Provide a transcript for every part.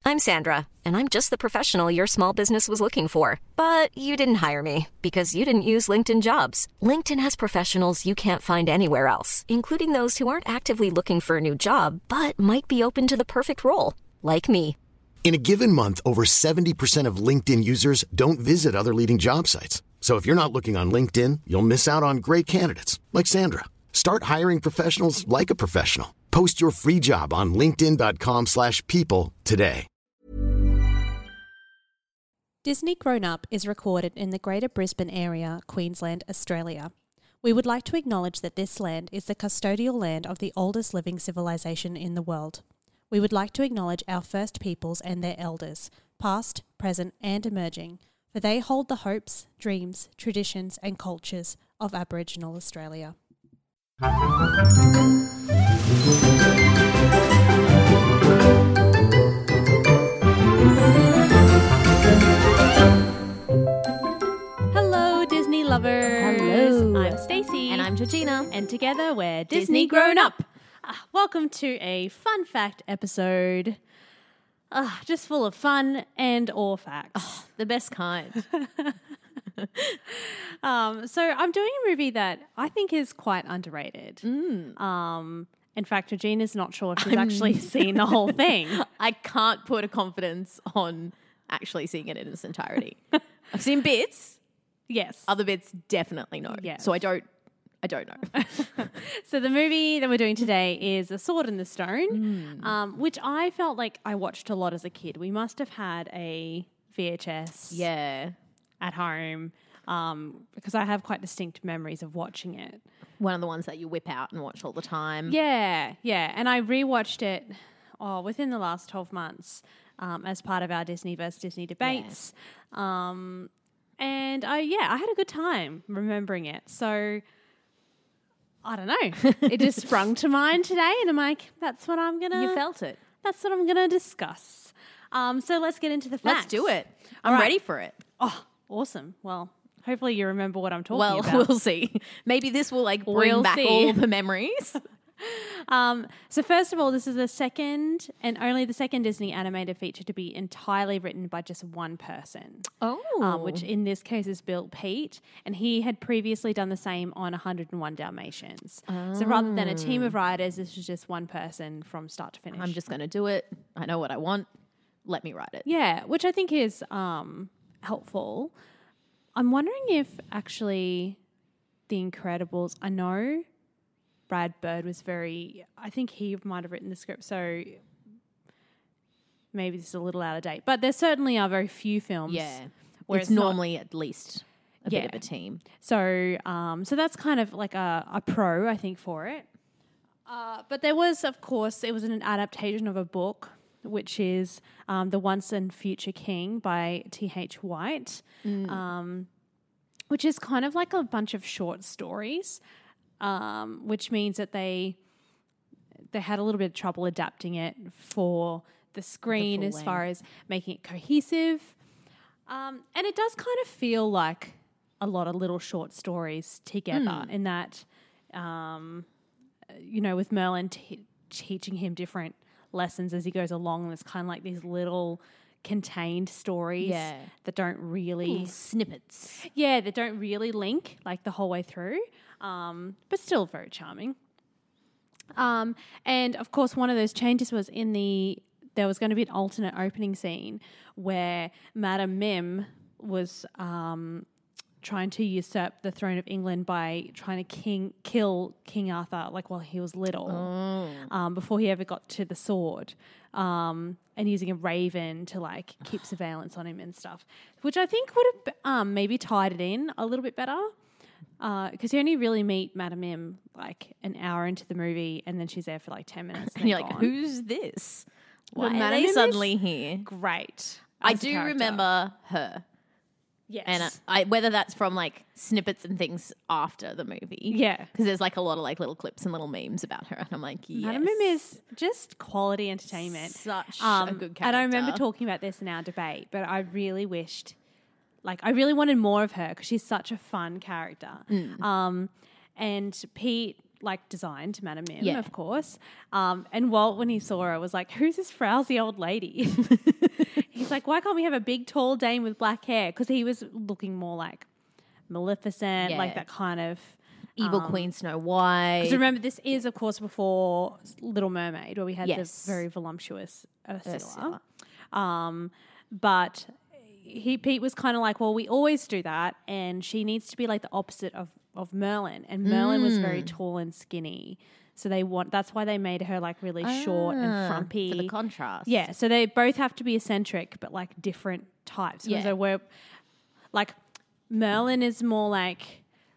I'm Sandra, and I'm just the professional your small business was looking for. But you didn't hire me because you didn't use LinkedIn Jobs. LinkedIn has professionals you can't find anywhere else, including those who aren't actively looking for a new job, but might be open to the perfect role, like me. In a given month, over 70% of LinkedIn users don't visit other leading job sites. So if you're not looking on LinkedIn, you'll miss out on great candidates like Sandra. Start hiring professionals like a professional. Post your free job on linkedin.com/people today. Disney Grown Up is recorded in the Greater Brisbane area, Queensland, Australia. We would like to acknowledge that this land is the custodial land of the oldest living civilization in the world. We would like to acknowledge our First Peoples and their elders, past, present and emerging, for they hold the hopes, dreams, traditions and cultures of Aboriginal Australia. Hello, Disney lovers. Hello. I'm Stacey. And I'm Georgina. And together we're Disney Grown Up. Welcome to a fun fact episode. Just full of fun and or facts. The best kind. So I'm doing a movie that I think is quite underrated. In fact, Georgina's not sure if she's actually seen the whole thing. I can't put a confidence on actually seeing it in its entirety. I've seen bits. Yes. Other bits, definitely no. Yes. So I don't know. So the movie that we're doing today is A Sword in the Stone, which I felt like I watched a lot as a kid. We must have had a VHS at home because I have quite distinct memories of watching it. One of the ones that you whip out and watch all the time. Yeah. And I rewatched it within the last 12 months as part of our Disney versus Disney debates. And I had a good time remembering it. So I don't know. It just sprung to mind today and I'm like, that's what I'm going to... You felt it. That's what I'm going to discuss. So let's get into the facts. Let's do it. I'm ready for it. Oh, awesome. Well, hopefully you remember what I'm talking about. Well, we'll see. Maybe this will bring back all the memories. So first of all, this is the second and only the second Disney animated feature to be entirely written by just one person. Which in this case is Bill Peet, and he had previously done the same on 101 Dalmatians. So rather than a team of writers, this was just one person from start to finish. I'm just going to do it. I know what I want. Let me write it. Yeah, which I think is helpful. I'm wondering if actually The Incredibles, I know Brad Bird was I think he might have written the script, so maybe this is a little out of date. But there certainly are very few films. Yeah. Where it's normally at least a bit of a team. So so that's kind of like a pro, I think, for it. But there was, of course, it was an adaptation of a book, which is The Once and Future King by T.H. White, which is kind of like a bunch of short stories. Which means that they had a little bit of trouble adapting it for the screen as far as making it cohesive. And it does kind of feel like a lot of little short stories together in that, with Merlin teaching him different lessons as he goes along. There's kind of like these little contained stories that don't really... snippets. Yeah, that don't really link like the whole way through. But still very charming. And of course, one of those changes was there was going to be an alternate opening scene where Madame Mim was trying to usurp the throne of England by trying to kill King Arthur while he was little, before he ever got to the sword, and using a raven to keep surveillance on him and stuff, which I think would have maybe tied it in a little bit better. Because you only really meet Madame Mim an hour into the movie, and then she's there for 10 minutes. And you're like, who's this? Why Well, are Madame they Mim suddenly here? Great. I as a do character. remember her. Yes. And I whether that's from snippets and things after the movie. Yeah. Because there's a lot of little clips and little memes about her. And I'm like, yes. Madame Mim is just quality entertainment. Such a good character. And I remember talking about this in our debate, but I really wished... I really wanted more of her because she's such a fun character. And Pete like designed Madame Mim, Yeah. of course. And Walt, when he saw her, was like, "Who's this frowsy old lady?" He's like, "Why can't we have a big tall dame with black hair?" Because he was looking more like Maleficent, like Yeah. that kind of. Evil Queen Snow White. Because remember, this is, of course, before Little Mermaid, where we had Yes. the very voluptuous Ursula. Ursula. But Pete was kind of like, well, we always do that, and she needs to be like the opposite of Merlin. And Merlin was very tall and skinny. So that's why they made her like really short and frumpy. For the contrast. Yeah, so they both have to be eccentric, but like different types. Yeah. So we're like Merlin is more like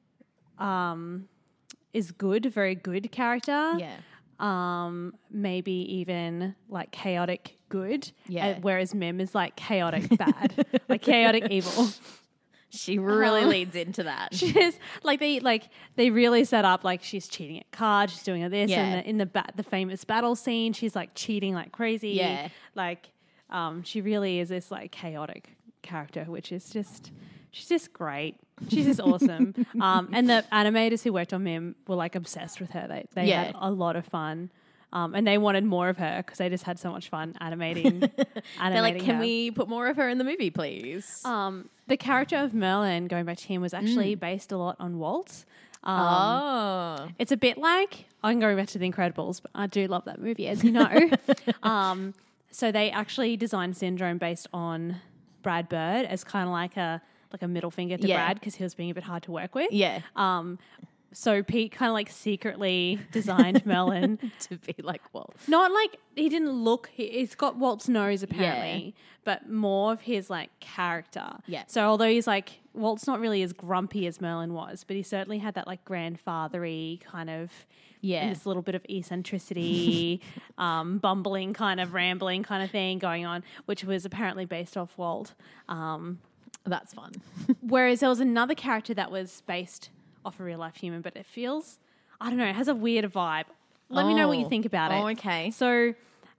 is good, very good character. Yeah. Maybe even like chaotic good. Yeah. Whereas Mim is like chaotic bad, like chaotic evil. She really leads into that. She is like they really set up like she's cheating at cards, she's doing this, Yeah. and in the famous battle scene, she's like cheating like crazy. Yeah. Like she really is this like chaotic character, which is just she's just great. She's just awesome. And the animators who worked on Mim were like obsessed with her. They Yeah. had a lot of fun. And they wanted more of her because they just had so much fun animating. They're like, can her. we put more of her in the movie, please? The character of Merlin, going back to him, was actually based a lot on Walt. It's a bit like, I'm going back to The Incredibles, but I do love that movie, as you know. So they actually designed Syndrome based on Brad Bird as kind of like a middle finger to Yeah. Brad because he was being a bit hard to work with. Yeah. So Pete kind of like secretly designed Merlin. To be like, well, Not like he didn't look. He's got Walt's nose apparently, but more of his like character. Yeah. So although he's like Walt's not really as grumpy as Merlin was, but he certainly had that like grandfathery kind of this little bit of eccentricity, bumbling kind of rambling kind of thing going on, which was apparently based off Walt. that's fun. Whereas there was another character that was based off a real life human, but it feels, I don't know, it has a weird vibe. Let me know what you think about it. Oh, okay. So,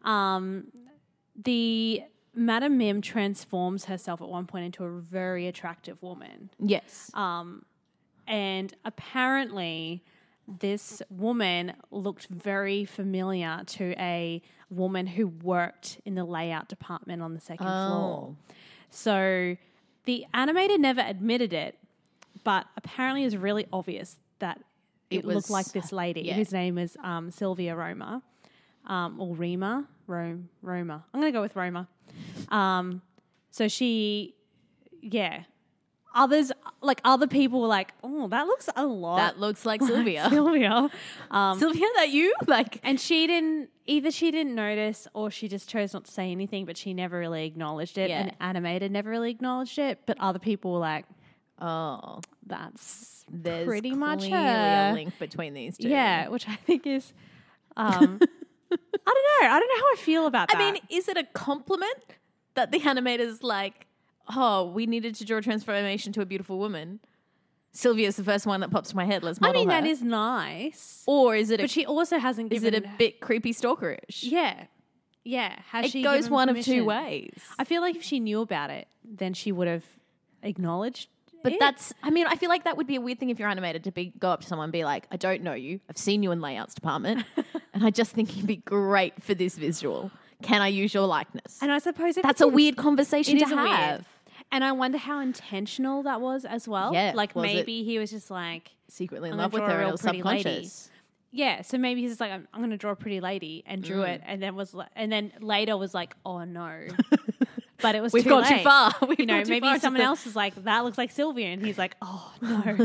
the Madame Mim transforms herself at one point into a very attractive woman. Yes. And apparently this woman looked very familiar to a woman who worked in the layout department on the second floor. So the animator never admitted it, but apparently it was really obvious that it looked like this lady whose name is Sylvia Roma, or Roma. I'm going to go with Roma. So she, other people were like, oh, that looks a lot. That looks like Sylvia. Sylvia. Sylvia, that you? Like, And she didn't notice or she just chose not to say anything, but she never really acknowledged it. Yeah. And animator never really acknowledged it, but other people were like, oh, that's there's pretty much clearly her. a link between these two. Yeah, which I think is, I don't know. I don't know how I feel about that. I mean, is it a compliment that the animator's like, oh, we needed to draw a transformation to a beautiful woman? Sylvia's the first one that pops to my head. Let's model her. that is nice. Or is it? But she also hasn't is given... it a bit creepy stalkerish? Yeah. Has It she goes given one of permission? two ways. I feel like if she knew about it, then she would have acknowledged But it. that's, I mean, I feel like that would be a weird thing if you're animated to go up to someone and be like, I don't know you. I've seen you in layouts department and I just think you'd be great for this visual. Can I use your likeness? And I suppose if That's it's a weird conversation it to is a have. weird. And I wonder how intentional that was as well. Yeah, Like was it- maybe he was just like, Secretly in I'm love gonna with draw her a and it real was pretty lady. subconscious. yeah. So maybe he's just like, I'm going to draw a pretty lady and drew it. And then and then later was like, oh no. But it was We've too gone too late. far. We've You know, gone too maybe far. someone else is like, that looks like Sylvia. And he's like, oh no.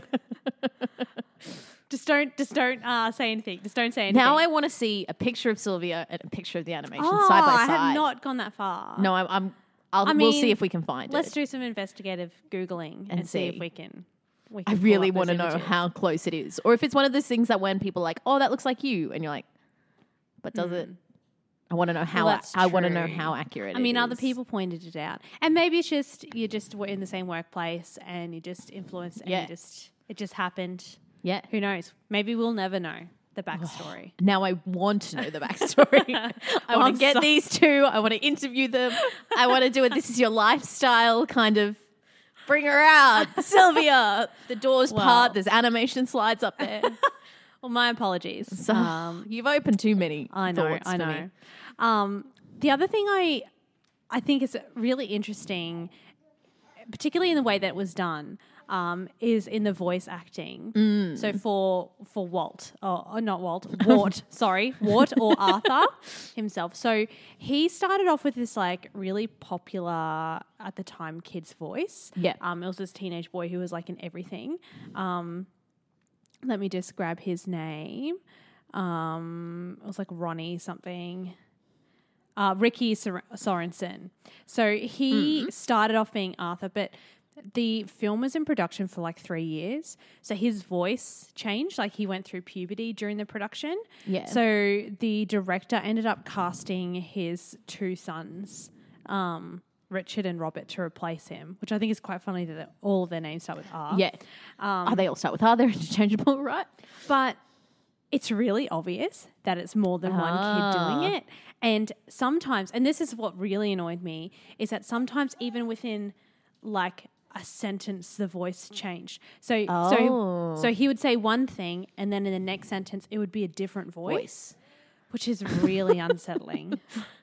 Just don't say anything. Just don't say anything. Now I want to see a picture of Sylvia and a picture of the animation oh, side by I side. have not gone that far. No, we'll see if we can find Let's it. do some investigative Googling and see if see. we can I pull really up want to those know images. how close it is. Or if it's one of those things that when people are like, oh, that looks like you. And you're like, but does it? I want to know how, that's I want to know true. how accurate I mean, it other is. people pointed it out, and maybe it's just you just were in the same workplace and you just influenced, and Yeah. it just happened. Yeah. Who knows? Maybe we'll never know the backstory. Now I want to know the backstory. I Well, want I'm to get so- these two. I want to interview them. I want to do it. This is your lifestyle kind of. Bring her out, Sylvia. The doors part. There's animation slides up there. Well, my apologies. So you've opened too many. I know. thoughts I for know. me. The other thing I think is really interesting, particularly in the way that it was done, is in the voice acting. So for Walt, or not Walt, Wart, sorry, Wart or Arthur himself. So he started off with this like really popular at the time kid's voice. Yeah. It was this teenage boy who was like in everything. Let me just grab his name. It was like Ronnie something. Ricky Sorensen. So he started off being Arthur, but the film was in production for like 3 years. So his voice changed. Like he went through puberty during the production. Yeah. So the director ended up casting his 2 sons, Richard and Robert, to replace him, which I think is quite funny that all of their names start with R. Yeah. They all start with R. They're interchangeable, right? But it's really obvious that it's more than one kid doing it. And sometimes, and this is what really annoyed me, is that sometimes even within like a sentence, the voice changed. So he would say one thing and then in the next sentence it would be a different voice. Which is really unsettling.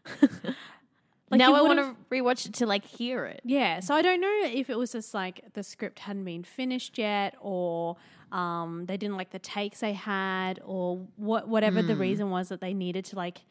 Like now I want to rewatch it to like hear it. Yeah, so I don't know if it was just like the script hadn't been finished yet, or they didn't like the takes they had, or whatever the reason was that they needed to like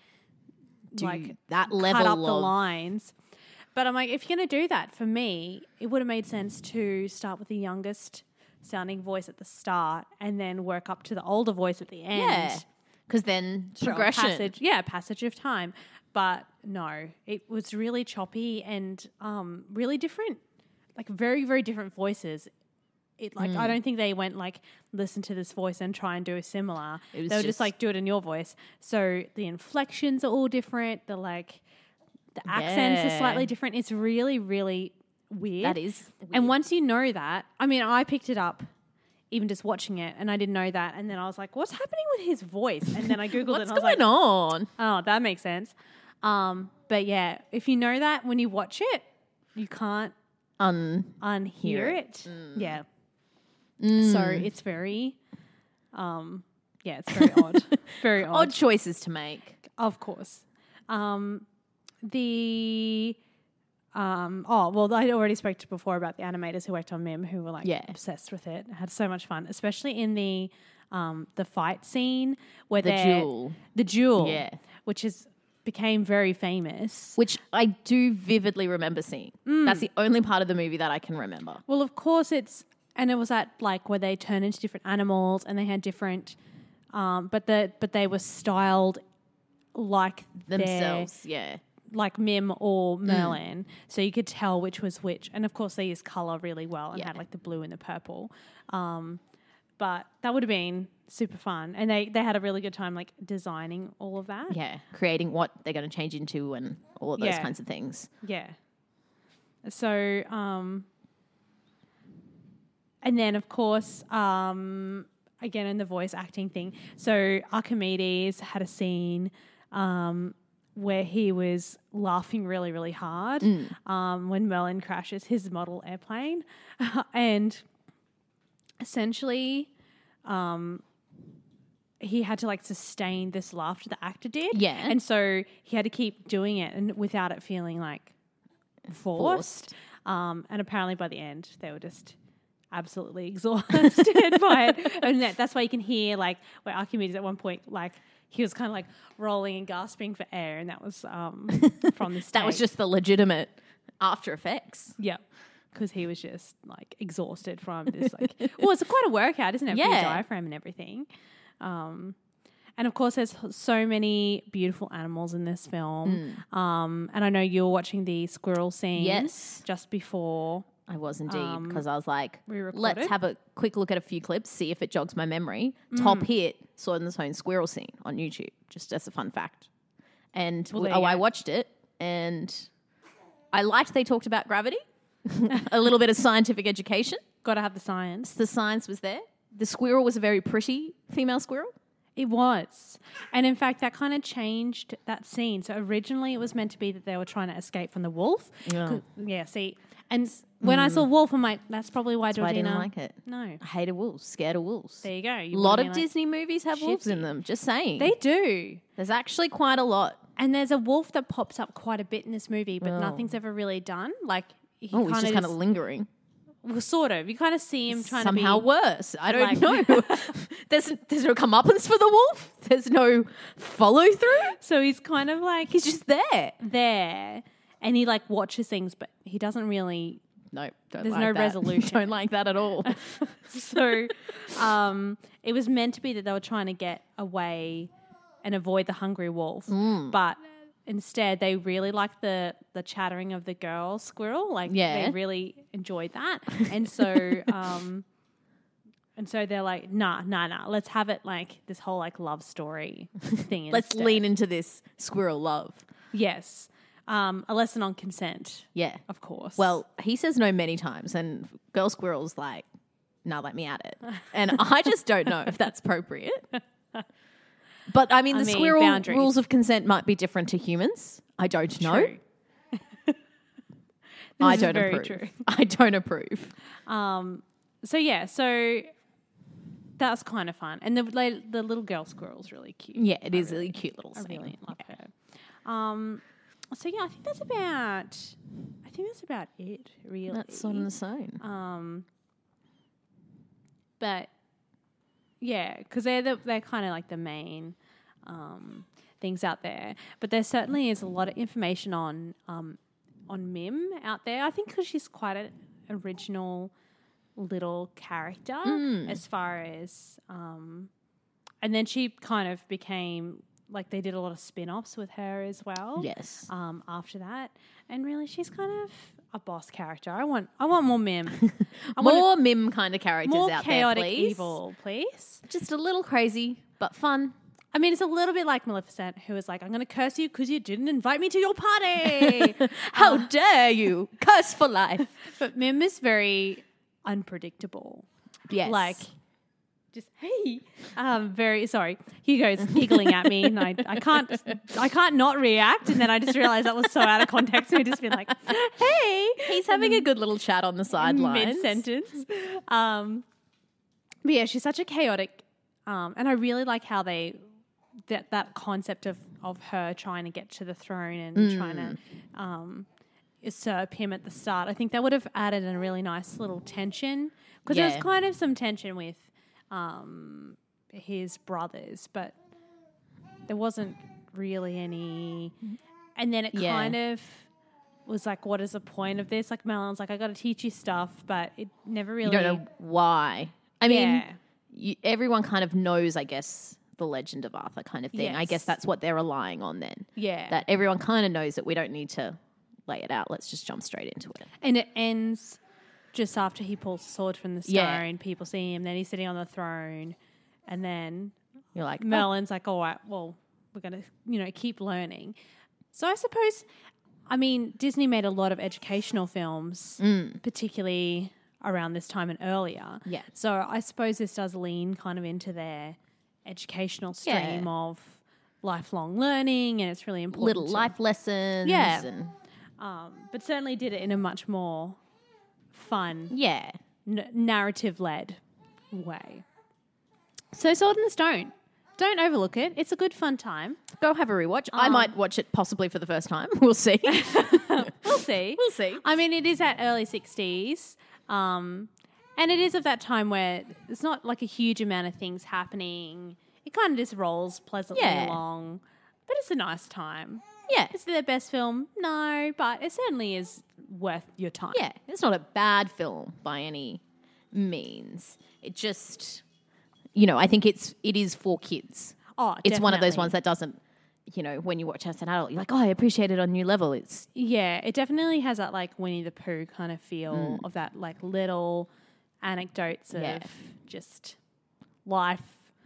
that level cut up the of lines. But I'm like, if you're going to do that, for me, it would have made sense to start with the youngest sounding voice at the start and then work up to the older voice at the end. Yeah, because then Sure, progression. passage of time. But no, it was really choppy and really different, like very, very different voices. I don't think they went like, listen to this voice and try and do a similar. They were just like, do it in your voice. So the inflections are all different. The accents are slightly different. It's really, really weird. That is weird. And once you know that, I mean, I picked it up even just watching it and I didn't know that. And then I was like, what's happening with his voice? And then I Googled it and I was like, on? oh, that makes sense. But yeah, if you know that when you watch it, you can't unhear it. Yeah. So it's very, it's very odd. Very odd. Odd choices to make. Of course. I already spoke to before about the animators who worked on Mim, who were like obsessed with it. I had so much fun, especially in the fight scene where the duel, which became very famous. Which I do vividly remember seeing. That's the only part of the movie that I can remember. Well, of course and it was at like where they turned into different animals and they had different, but they were styled like themselves, like Mim or Merlin, so you could tell which was which. And of course they used colour really well and had like the blue and the purple. But that would have been super fun. And they had a really good time like designing all of that. Yeah, creating what they're going to change into and all of those kinds of things. Yeah. So, and then of course, again in the voice acting thing. So Archimedes had a scene where he was laughing really, really hard when Merlin crashes his model airplane. And essentially he had to like sustain this laughter the actor did. Yeah. And so he had to keep doing it and without it feeling like forced. And apparently by the end they were just absolutely exhausted by it. And that's why you can hear like where Archimedes at one point like he was kind of like rolling and gasping for air, and that was from the stage. That was just the legitimate After Effects. Yeah, because he was just like exhausted from this. Like, well, it's quite a workout, isn't it? For your diaphragm and everything. And of course, there's so many beautiful animals in this film. And I know you were watching the squirrel scene just before. I was indeed, because I was like, recorded. let's have a quick look at a few clips, see if it jogs my memory. Top hit, Sword in the Stone squirrel scene on YouTube, just as a fun fact. And I watched it, and I liked they talked about gravity, a little bit of scientific education. Got to have the science. The science was there. The squirrel was a very pretty female squirrel. It was. And in fact, that kind of changed that scene. So originally it was meant to be that they were trying to escape from the wolf. Yeah, see. And when I saw wolf, I'm like, that's probably why Georgina... I didn't like it. No. I hated wolves. Scared of wolves. There you go. A lot of Disney movies have wolves in them. Just saying. They do. There's actually quite a lot. And there's a wolf that pops up quite a bit in this movie, but nothing's ever really done. Like, he's just kind of lingering. Well, sort of. You kind of see him trying somehow to be... worse. I don't know. There's no comeuppance for the wolf. There's no follow through. So he's kind of like... He's just there. And he like watches things, but he doesn't really... No, there's no resolution. Don't like that at all. So it was meant to be that they were trying to get away and avoid the hungry wolf. But instead, they really liked the chattering of the girl squirrel. Like, they really enjoyed that. And so they're like, nah. Let's have it like this whole like love story thing. Let's lean into this squirrel love. Yes. A lesson on consent. Yeah. Of course. Well, he says no many times, and girl squirrel's like, nah, let me at it. And I just don't know if that's appropriate. But I mean, the squirrel boundaries. Rules of consent might be different to humans. I don't know. True. I don't very approve. true. I don't approve. So that's kind of fun. And the little girl squirrel's really cute. Yeah, it is a really cute little scene. I really love her. So yeah, I think that's about it, really. That's on the zone. But yeah, because they're kind of like the main things out there. But there certainly is a lot of information on Mim out there. I think because she's quite an original little character as far as and then she kind of became like they did a lot of spin-offs with her as well. Yes. After that, and really she's kind of a boss character. I want more Mim. More Mim kind of characters more out there, chaotic please. evil, please. Just a little crazy, but fun. I mean, it's a little bit like Maleficent, who was like, I'm going to curse you because you didn't invite me to your party. How dare you? Curse for life. But Mim is very unpredictable. Yes. Like, just, hey. Very, sorry. Hugo's giggling at me and I can't not react. And then I just realized that was so out of context. So I just been like, hey. He's having a good little chat on the sidelines. Mid-sentence. But yeah, she's such a chaotic, and I really like how that concept of her trying to get to the throne and trying to usurp him at the start. I think that would have added a really nice little tension because there was kind of some tension with his brothers, but there wasn't really any. And then it kind of was like, what is the point of this? Like Melon's like, I got to teach you stuff, but it never really. You don't know why. I mean, everyone kind of knows, I guess, the legend of Arthur kind of thing. Yes. I guess that's what they're relying on then. Yeah. That everyone kind of knows that we don't need to lay it out. Let's just jump straight into it. And it ends just after he pulls the sword from the stone. People see him, then he's sitting on the throne, and then you're like, Merlin's like, all right, well, we're going to, keep learning. So I suppose, I mean, Disney made a lot of educational films, particularly around this time and earlier. Yeah. So I suppose this does lean kind of into their educational stream of lifelong learning, and it's really important. Little life lessons. Yeah. And but certainly did it in a much more fun, narrative-led way. So Sword in the Stone. Don't overlook it. It's a good, fun time. Go have a rewatch. I might watch it possibly for the first time. We'll see. We'll see. We'll see. I mean, it is at early 60s. And it is of that time where it's not like a huge amount of things happening. It kind of just rolls pleasantly along. But it's a nice time. Yeah. Is it their best film? No, but it certainly is worth your time. Yeah. It's not a bad film by any means. It just, I think it is for kids. Oh, it's one of those ones that doesn't, when you watch it as an adult, you're like, oh, I appreciate it on a new level. Yeah, it definitely has that like Winnie the Pooh kind of feel of that like little anecdotes of just life,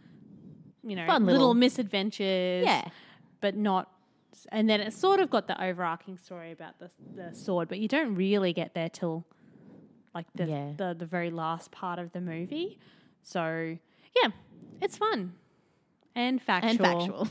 fun little misadventures. Yeah. But not, and then it's sort of got the overarching story about the sword, but you don't really get there till like the very last part of the movie. So yeah, it's fun. And factual. And factual.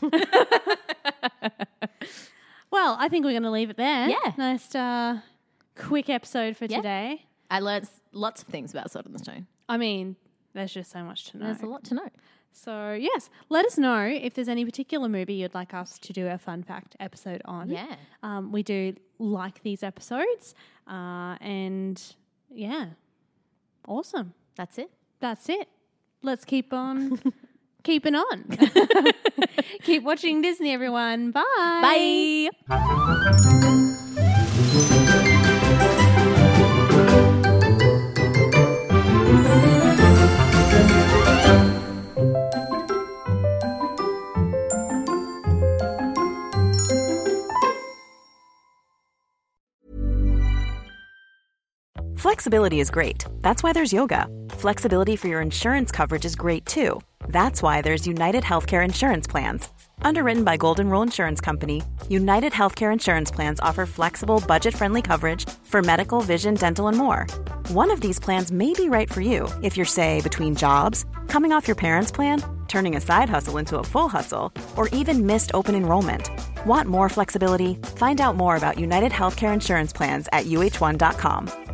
Well, I think we're going to leave it there. Yeah. Nice quick episode for today. I learned lots of things about Sword in the Stone. I mean, there's just so much to know. There's a lot to know. So, yes, let us know if there's any particular movie you'd like us to do a fun fact episode on. Yeah. We do like these episodes. And, yeah, awesome. That's it. That's it. Let's keep on keeping on. Keep watching Disney, everyone. Bye. Bye. Flexibility is great. That's why there's yoga. Flexibility for your insurance coverage is great too. That's why there's United Healthcare Insurance Plans. Underwritten by Golden Rule Insurance Company, United Healthcare Insurance Plans offer flexible, budget-friendly coverage for medical, vision, dental, and more. One of these plans may be right for you if you're, say, between jobs, coming off your parents' plan, turning a side hustle into a full hustle, or even missed open enrollment. Want more flexibility? Find out more about United Healthcare Insurance Plans at uh1.com.